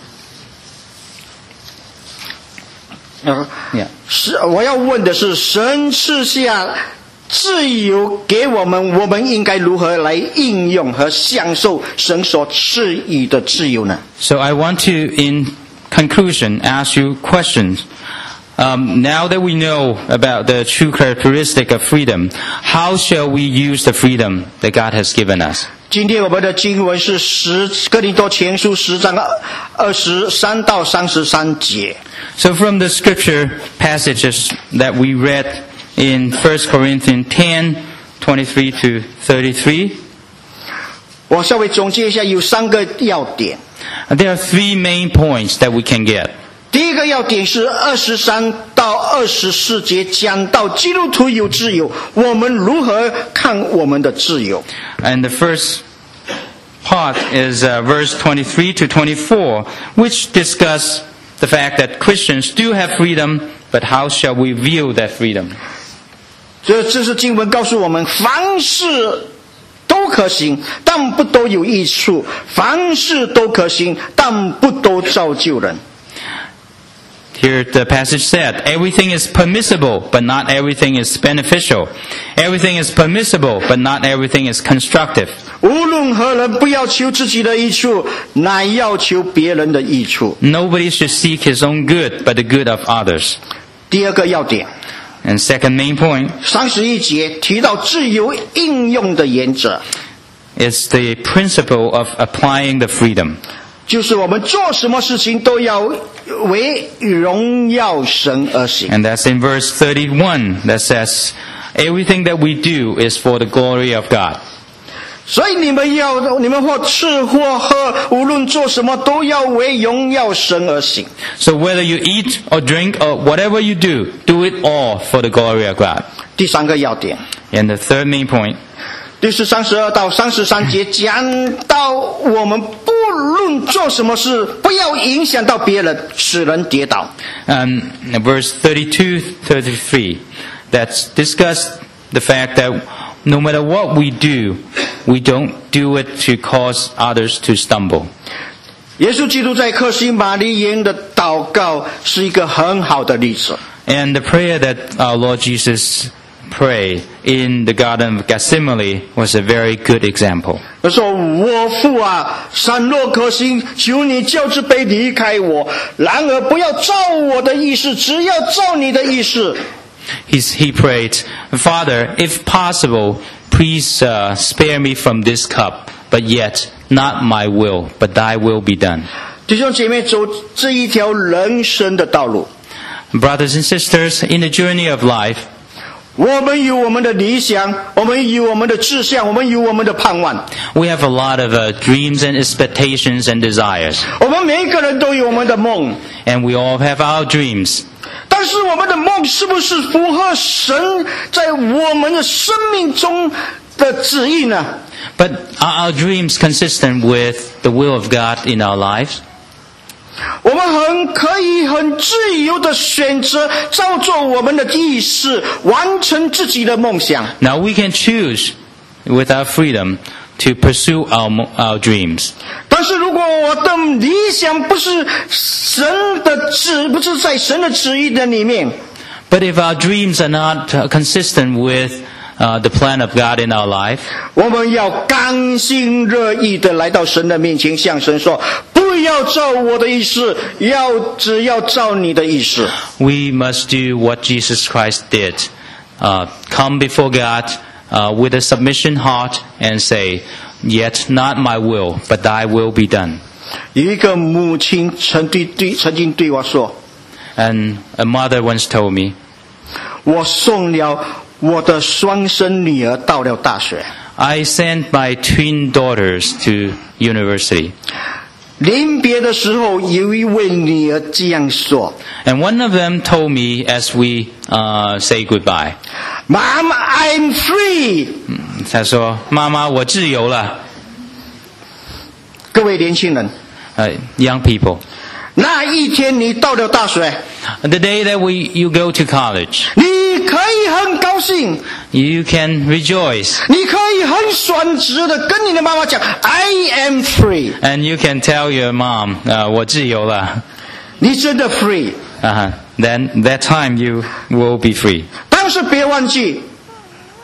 [SPEAKER 1] 呃
[SPEAKER 3] Yeah.
[SPEAKER 1] 是我要问的是，神赐下自由给我们，我们应该如何来应用和享受神所赐予的自由呢？
[SPEAKER 3] So I want to, in conclusion, ask you questions. Um, now that we know about the true characteristic of freedom, how shall we use the freedom that God has given us?
[SPEAKER 1] 今天我们的经文是十哥林多前书十章二十三到三十三节。
[SPEAKER 3] So from the scripture passages that we read in First Corinthians ten, twenty-three to thirty-three,
[SPEAKER 1] 我稍微总结一下，有三个要点。
[SPEAKER 3] there are three main points that we can get.
[SPEAKER 1] 第一个要点是二十三到二十四节，讲到基督徒有自由，我们如何看我们的自由？
[SPEAKER 3] And the first part is uh, verse twenty-three to twenty-four, which discuss the fact that Christians do have freedom, but how shall we view that freedom?
[SPEAKER 1] 这这是经文告诉我们，凡事都可行，但不都有益处；凡事都可行，但不都造就人。
[SPEAKER 3] Here the passage said, everything is permissible, but not everything is beneficial. Everything is permissible, but not everything is constructive.
[SPEAKER 1] 无论何人，不要求自己的益处，乃要求别人的益处。
[SPEAKER 3] Nobody should seek his own good, but the good of others.
[SPEAKER 1] 第二个要点，
[SPEAKER 3] And second main point
[SPEAKER 1] 三十一节提到自由应用的原则，
[SPEAKER 3] is the principle of applying the freedom.
[SPEAKER 1] 就是我们做什么事情都要为荣耀神而行。
[SPEAKER 3] And that's in verse thirty-one that says, everything that we do is for the glory of God.
[SPEAKER 1] 所以你们要，你们或吃或喝，无论做什么，都要为荣耀神而行。
[SPEAKER 3] So whether you eat or drink or whatever you do, do it all for the glory of God.
[SPEAKER 1] 第三个要点，
[SPEAKER 3] And the third main point
[SPEAKER 1] 就是三十二到三十三节讲到我们不论做什么事，不要影响到别人，使人跌倒。
[SPEAKER 3] um, verse thirty-two, thirty-three, that's discussed the fact that no matter what we do, we don't do it to cause others to stumble.
[SPEAKER 1] 耶稣基督在克西马尼园的祷告是一个很好的例子。
[SPEAKER 3] And the prayer that our Lord Jesus prayed in the Garden of Gethsemane was a very good example.
[SPEAKER 1] 他说：“我父啊，倘若可行，求你叫这杯离开我；然而不要照我的意思，只要照你的意思。”
[SPEAKER 3] He's, he prayed, Father, if possible, please uh, spare me from this cup, but yet not my will, but thy will be done.
[SPEAKER 1] 弟兄姐妹，走这一条人生的道路，
[SPEAKER 3] Brothers and sisters, in the journey of life,
[SPEAKER 1] 我们有我们的理想，我们有我们的志向，我们有我们的盼望。
[SPEAKER 3] we have a lot of uh, dreams and expectations and desires.
[SPEAKER 1] 我们每一个人都有我们的梦，
[SPEAKER 3] And we all have our dreams.
[SPEAKER 1] 但是我们的梦是不是符合神在我们的生命中的旨意呢？
[SPEAKER 3] But are our dreams consistent with the will of God in our lives?
[SPEAKER 1] 我们很可以很自由的选择照做我们的意识，完成自己的梦想。
[SPEAKER 3] Now we can choose with our freedom to pursue our, mo- our dreams.
[SPEAKER 1] 但是如果我的理想不是神的旨，不是在神的旨意的里面，
[SPEAKER 3] But if our dreams are not uh, consistent with uh, the plan of God in our life,
[SPEAKER 1] 我们要甘心乐意的来到神的面前，向神说：不要照我的意思，要只要照你的意思。
[SPEAKER 3] we must do what Jesus Christ did. Uh, come before God uh, with a submission heart and say, Yet not my will, but thy will be done.
[SPEAKER 1] 有一个母亲曾对对曾经对我说：
[SPEAKER 3] And a mother once told me,
[SPEAKER 1] 我送了我的双生女儿到了大学。
[SPEAKER 3] I sent my twin daughters to university.
[SPEAKER 1] 临别的时候，有一位女儿这样说
[SPEAKER 3] And one of them told me as we uh, say goodbye.
[SPEAKER 1] ：“Mom, I'm free。”
[SPEAKER 3] 她说：“妈妈，我自由了。”
[SPEAKER 1] 各位年轻人，
[SPEAKER 3] Uh, young people,
[SPEAKER 1] 那一天你到了大学，
[SPEAKER 3] the day that we you go to college,
[SPEAKER 1] 你可以很高兴，
[SPEAKER 3] you can rejoice
[SPEAKER 1] 你可以很爽直的跟你的妈妈讲 ：“I am free。
[SPEAKER 3] and you can tell your mom, uh, 我自由了。”
[SPEAKER 1] 你真的 free。
[SPEAKER 3] Uh-huh. Then that time you will be free.
[SPEAKER 1] 但是别忘记，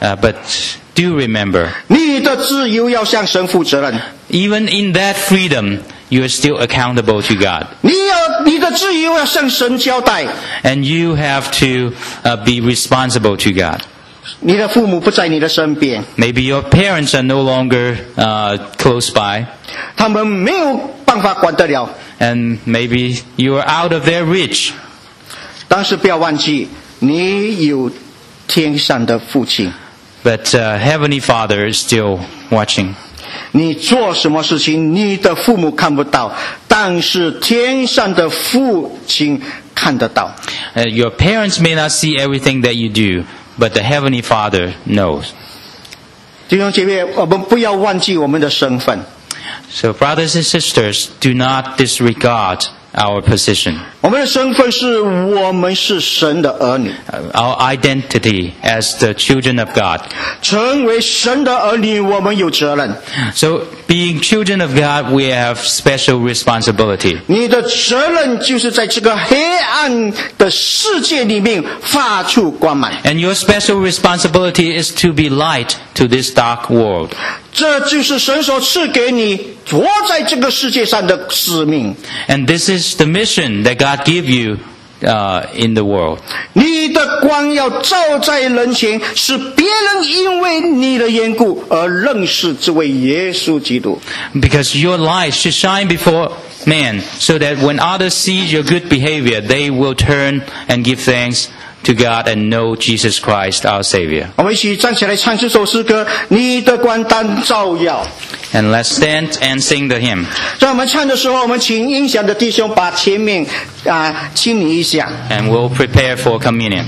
[SPEAKER 3] Uh, but do remember,
[SPEAKER 1] 你的自由要向神负责任。
[SPEAKER 3] even in that freedom, you are still accountable to God.
[SPEAKER 1] 你要你的自由要向神交代。
[SPEAKER 3] And you have to uh, be responsible to God.
[SPEAKER 1] 你的父母不在你的身边，
[SPEAKER 3] Maybe your parents are no longer uh, close by,
[SPEAKER 1] 他们没有办法管得了。
[SPEAKER 3] and maybe you are out of their reach.
[SPEAKER 1] 但是不要忘记，你有天上的父亲。
[SPEAKER 3] But uh, Heavenly Father is still watching.
[SPEAKER 1] 你做什么事情，你的父母看不到，但是天上的父亲看得到。
[SPEAKER 3] Uh, your parents may not see everything that you do, but the Heavenly Father knows.
[SPEAKER 1] 弟兄姐妹，我们不要忘记我们的身份。
[SPEAKER 3] So brothers and sisters, do not disregard our position,
[SPEAKER 1] 我们的身份是我们是神的儿女，
[SPEAKER 3] uh, our identity as the children of God.
[SPEAKER 1] 成为神的儿女，我们有责任。
[SPEAKER 3] So being children of God, we have special responsibility.
[SPEAKER 1] 你的责任就是在这个黑暗的世界里面发出光芒。
[SPEAKER 3] And your special responsibility is to be light to this dark world.
[SPEAKER 1] 这就是神所赐给你活在这个世界上的使命。
[SPEAKER 3] And this is the mission that God gave you uh, in the world.
[SPEAKER 1] 你的光要照在人前，使别人因为你的缘故而认识这位耶稣基督。
[SPEAKER 3] Because your light should shine before man, so that when others see your good behavior, they will turn and give thanks to God and know Jesus Christ, our Savior.
[SPEAKER 1] 我们一起站起来唱这首诗歌，你的光当照耀。
[SPEAKER 3] And let's stand and sing the hymn.
[SPEAKER 1] 在我们唱的时候，我们请音响的弟兄把前面啊清理一下。
[SPEAKER 3] And we'll prepare for communion.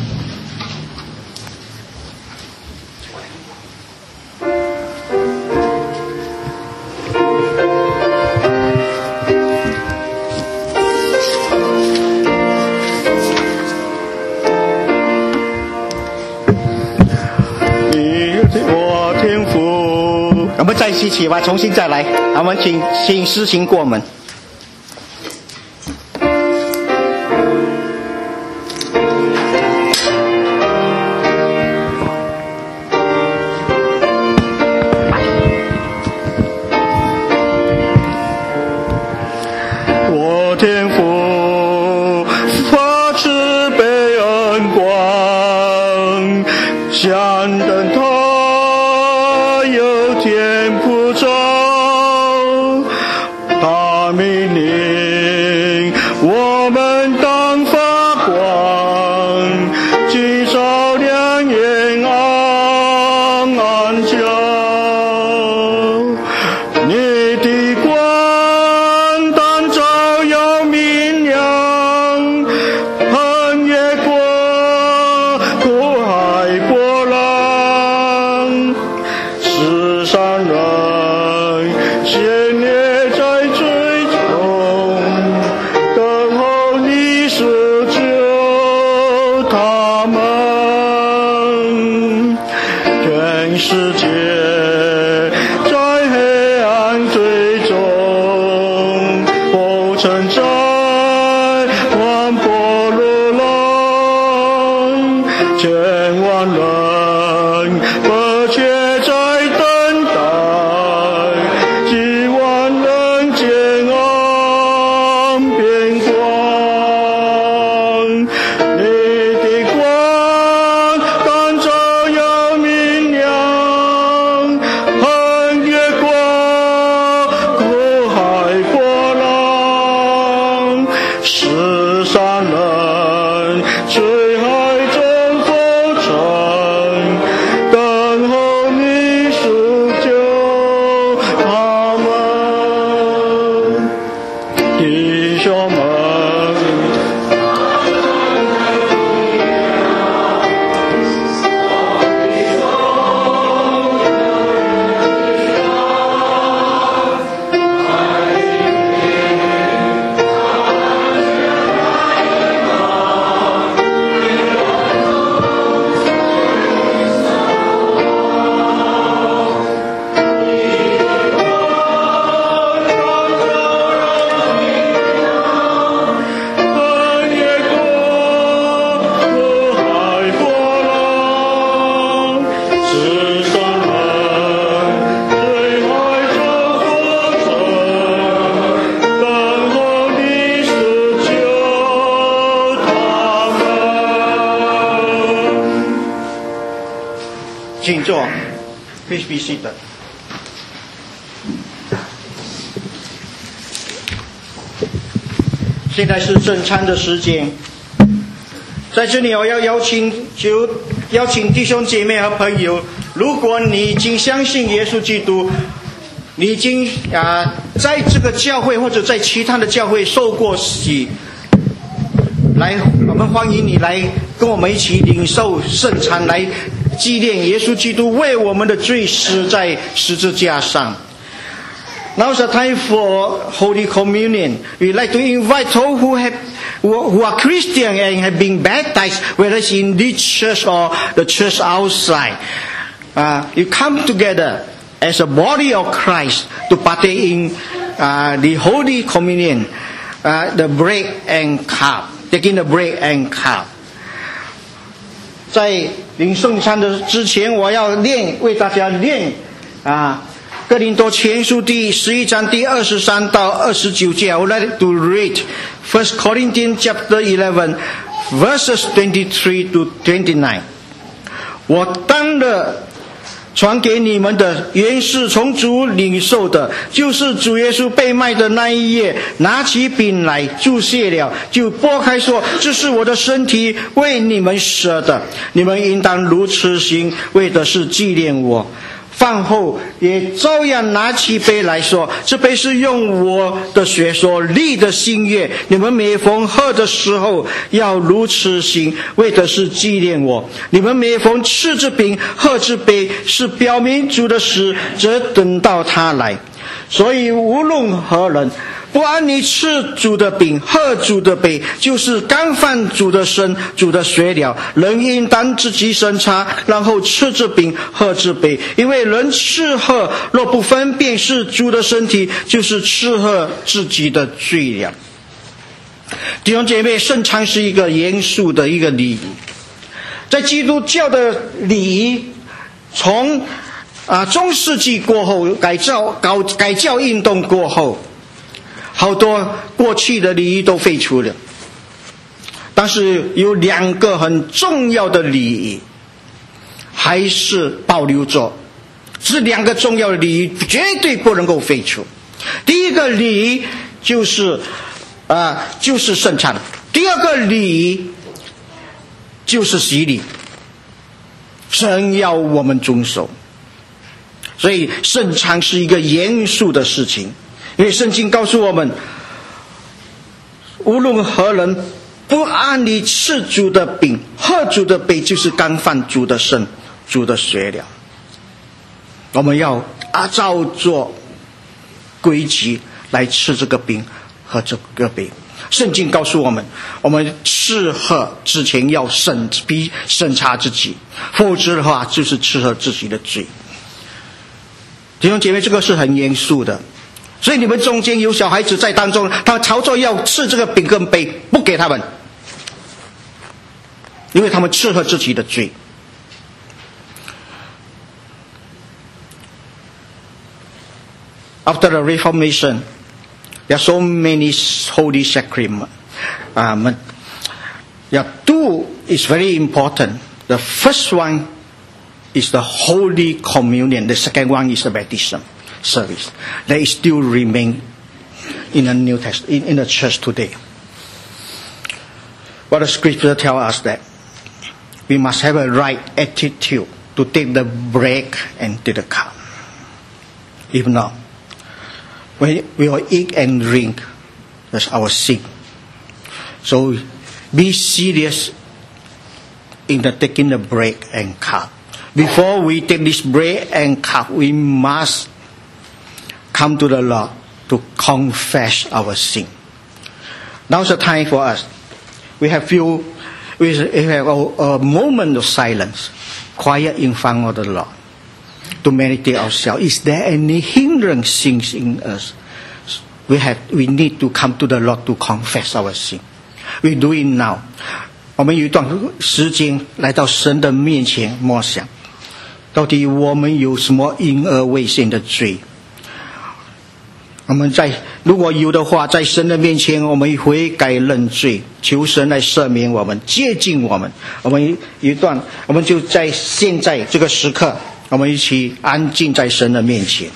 [SPEAKER 1] 我天父，我们再一起吧，重新再来。我们请请诗情过门。我天父，发慈悲恩光，向灯塔。 请坐 ，Please be seated。现在是正餐的时间，在这里我要邀请就邀请弟兄姐妹和朋友，如果你已经相信耶稣基督，你已经啊在这个教会或者在其他的教会受过洗，来，我们欢迎你来跟我们一起领受圣餐，来纪念耶稣基督为我们的罪死在十字架上。Now is the time for Holy Communion. We like to invite all who have who are Christian and have been baptized, whether it's in this church or the church outside. Uh, you come together as a body of Christ to partake in uh, the Holy Communion, uh, the bread and cup, taking the bread and cup. 在领圣餐的之前，我要念为大家念啊。哥林多前书第十一章第二十三到二十九节 I would like to read First Corinthians chapter eleven verses twenty-three to twenty-nine. 我当了传给你们的原是从主领受的，就是主耶稣被卖的那一夜，拿起饼来祝谢了，就拨开说，这是我的身体，为你们舍的，你们应当如此行，为的是纪念我。饭后也照样拿起杯来说，这杯是用我的血所立的新约，你们每逢喝的时候要如此行，为的是纪念我。你们每逢吃这饼喝这杯，是表明主的死，则等到他来。所以无论何人不按你吃主的饼喝主的杯，就是干犯主的身主的血了。人应当自己审查，然后吃这饼喝这杯，因为人吃喝若不分辨是主的身体，就是吃喝自己的罪了。弟兄姐妹，圣餐是一个严肃的一个礼仪，在基督教的礼仪，从啊中世纪过后，改造搞改教运动过后，好多过去的礼仪都废除了，但是有两个很重要的礼仪还是保留着，这两个重要的礼仪绝对不能够废除。第一个礼仪就是啊、呃、就是圣餐，第二个礼仪就是洗礼，神要我们遵守。所以圣餐是一个严肃的事情，因为圣经告诉我们，无论何人不按你吃主的饼喝主的杯，就是干犯主的身主的血了。我们要按照做规矩来吃这个饼喝这个杯。圣经告诉我们，我们吃喝之前要审批审查自己，否则的话就是吃喝自己的罪。弟兄姐妹，这个是很严肃的，所以你们中间有小孩子在当中，他朝着要吃这个饼跟杯，不给他们，因为他们吃喝自己的罪。After the Reformation, there are so many holy sacraments. Um, there are two is very important. The first one is the Holy Communion. The second one is the baptism service. They still remain in the New Testament, in, in the church today. But the Scripture tells us that we must have a right attitude to take the bread and take the cup. If not, we will eat and drink. That's our sin. So be serious in the taking the bread and cup. Before we take this bread and cup, we must come to the Lord to confess our sin. Now's the time for us. We have few, we have a, a moment of silence, quiet in front of the Lord, to meditate ourselves. Is there any hindering things in us? We have, we need to come to the Lord to confess our sin. We do it now. 我们有一段时间来到神的面前默想，到底我们有什么隐而未现的罪？ 我们在如果有的话，在神的面前，我们悔改认罪，求神来赦免我们，接近我们。我们有一段，我们就在现在这个时刻，我们一起安静在神的面前。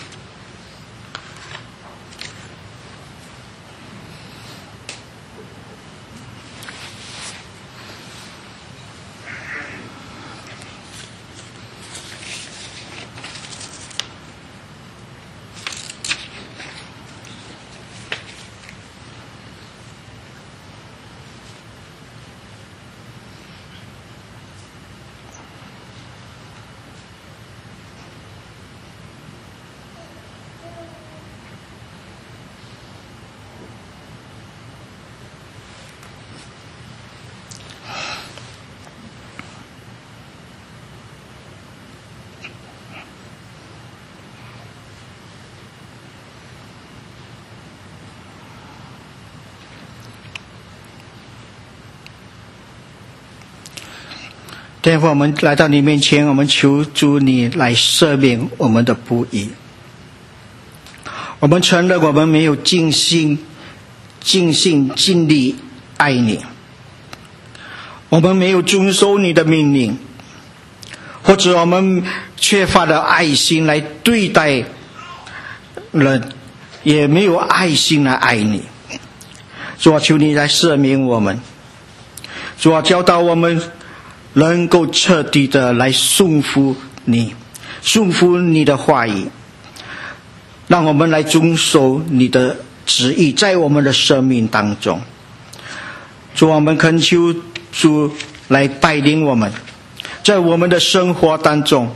[SPEAKER 1] 天父，我们来到你面前，我们求主你来赦免我们的不义。我们承认我们没有尽心、尽心尽力爱你，我们没有遵守你的命令，或者我们缺乏了爱心来对待人，也没有爱心来爱你。主啊，求你来赦免我们。主啊，教导我们能够彻底的来顺服你，顺服你的话语，让我们来遵守你的旨意，在我们的生命当中。主，我们恳求主来带领我们，在我们的生活当中，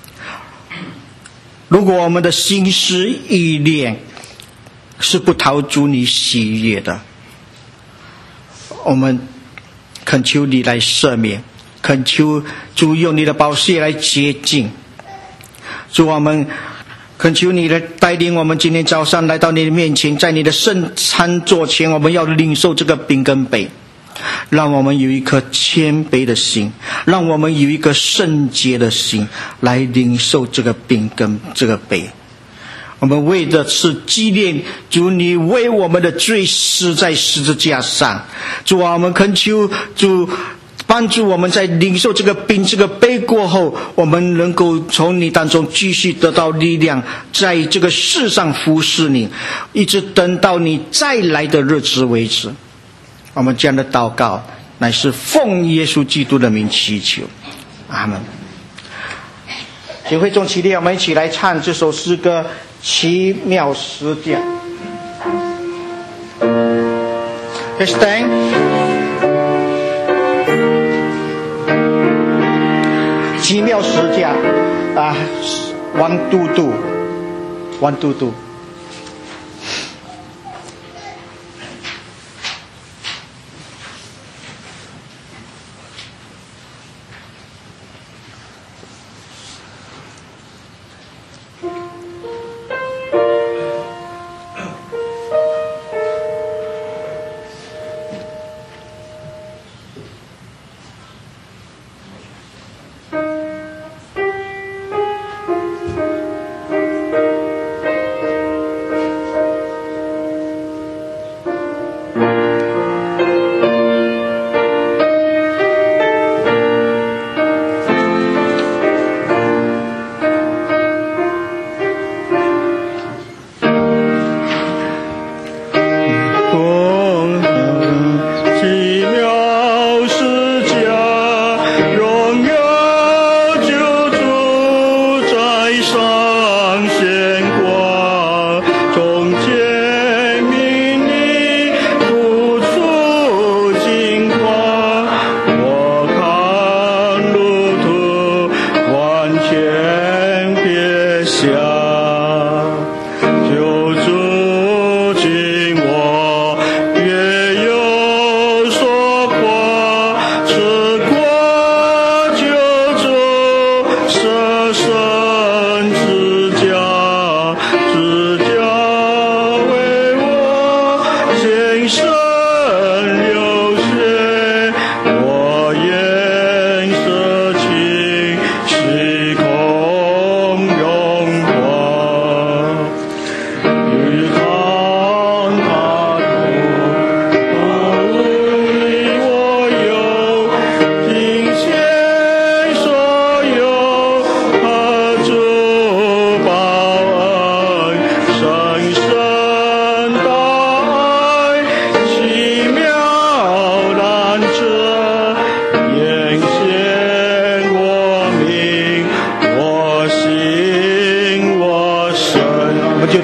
[SPEAKER 1] 如果我们的心思意念是不讨主你喜悦的，我们恳求你来赦免，恳求主用你的宝血来洁净。主，我们恳求你来带领我们今天早上来到你的面前，在你的圣餐桌前，我们要领受这个饼跟杯，让我们有一颗谦卑的心，让我们有一个圣洁的心来领受这个饼跟这个杯。我们为的是纪念主你为我们的罪死在十字架上。主啊，我们恳求主帮助我们在领受这个饼这个杯过后，我们能够从你当中继续得到力量，在这个世上服侍你，一直等到你再来的日子为止。我们这样的祷告乃是奉耶稣基督的名祈求，阿们。请会众起立，我们一起来唱这首诗歌《奇妙十架》。Let's stand。奇妙十架啊，王都督，王都督。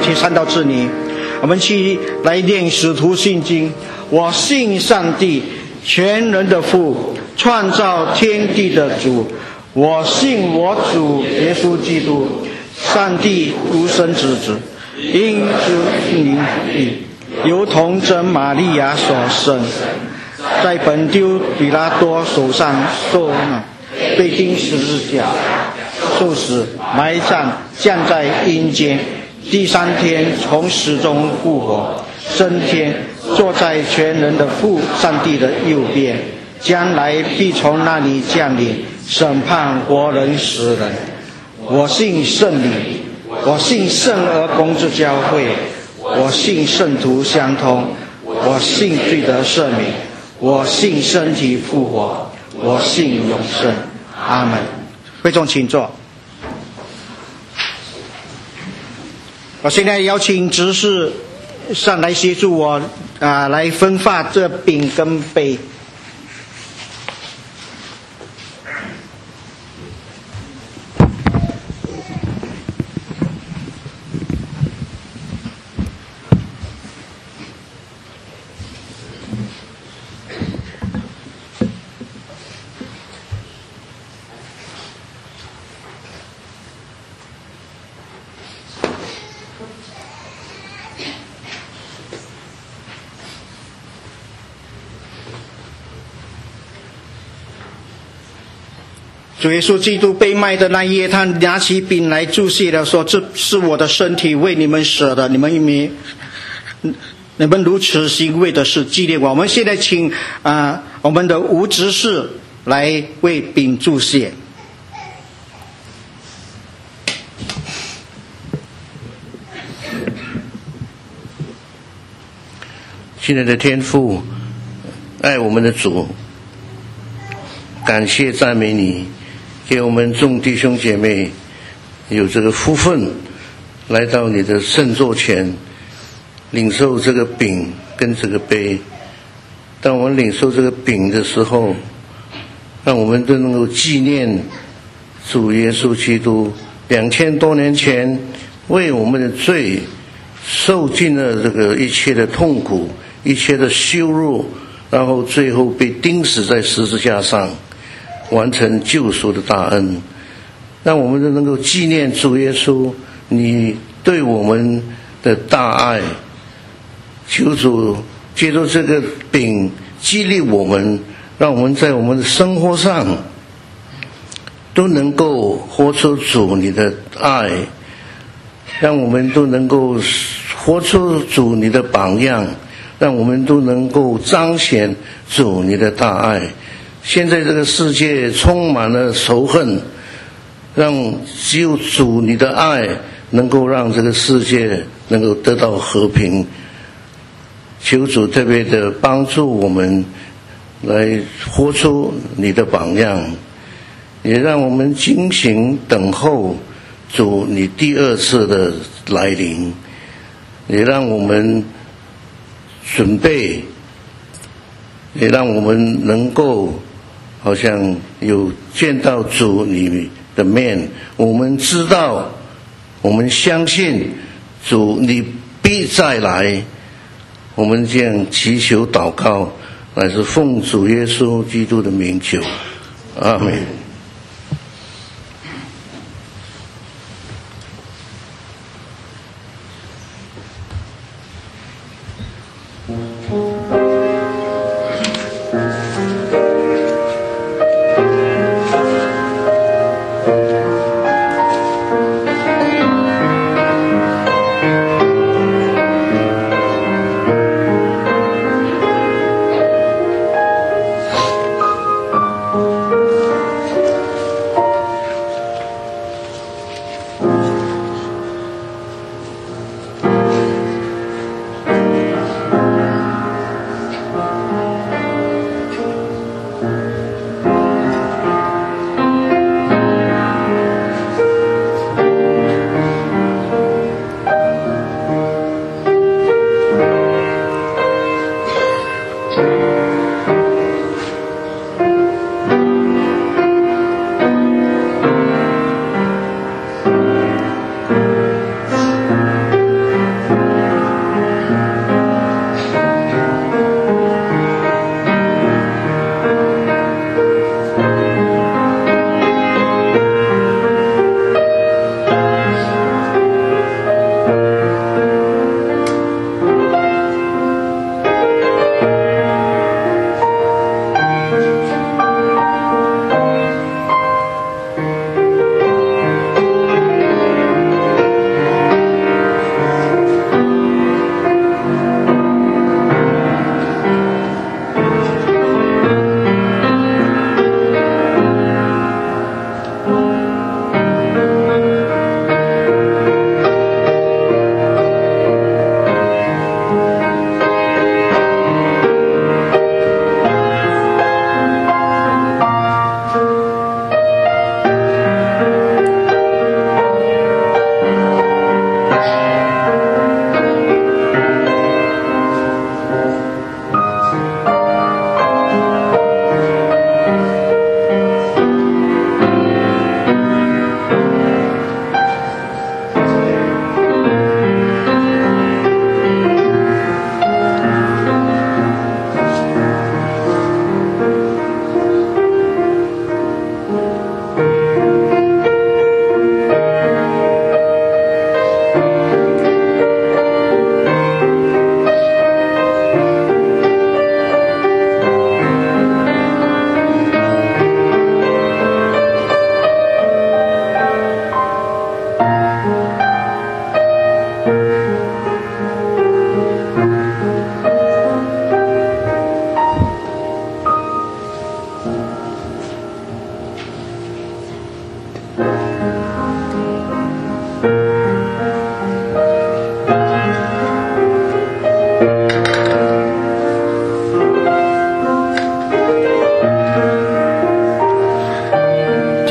[SPEAKER 1] 且善道之你。我们去来念使徒信经。我信上帝，全能的父，创造天地的主。我信我主耶稣基督，上帝独生之子，因之灵力，由童真玛利亚所生，在本丢比拉多手上受难，被钉十字架，受死，埋葬，降在阴间，第三天从死中复活，升天，坐在全能的父上帝的右边，将来必从那里降临，审判活人死人。我信圣灵，我信圣而公之教会，我信圣徒相通，我信罪得赦免，我信身体复活，我信永生。阿门。会众请坐。我现在邀请执事上来协助我啊、呃，来分发这饼跟杯。主耶稣基督被卖的那夜，他拿起饼来祝谢了，说：“这是我的身体，为你们舍的，你们没你们如此行，为的是纪念我。”我们现在请啊、呃、我们的吴执事来为饼祝谢。
[SPEAKER 4] 亲爱的天父，爱我们的主，感谢赞美你，给我们众弟兄姐妹有这个福分来到你的圣座前，领受这个饼跟这个杯。当我们领受这个饼的时候，让我们都能够纪念主耶稣基督两千多年前为我们的罪受尽了这个一切的痛苦，一切的羞辱，然后最后被钉死在十字架上，完成救赎的大恩。让我们都能够纪念主耶稣你对我们的大爱。求主借助这个饼激励我们，让我们在我们的生活上都能够活出主你的爱，让我们都能够活出主你的榜样，让我们都能够彰显主你的大爱。现在这个世界充满了仇恨，让只有主你的爱能够让这个世界能够得到和平。求主特别的帮助我们来活出你的榜样，也让我们警醒等候主你第二次的来临，也让我们准备，也让我们能够好像有见到主你的面，我们知道，我们相信主你必再来。我们这样祈求祷告，乃是奉主耶稣基督的名求，阿们。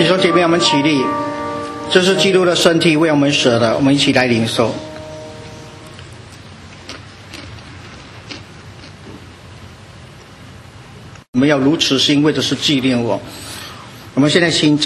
[SPEAKER 1] 兄姐妹，我们起立，这是基督的身体为我们舍的，我们一起来领受。我们要如此行，为的是纪念我。我们现在请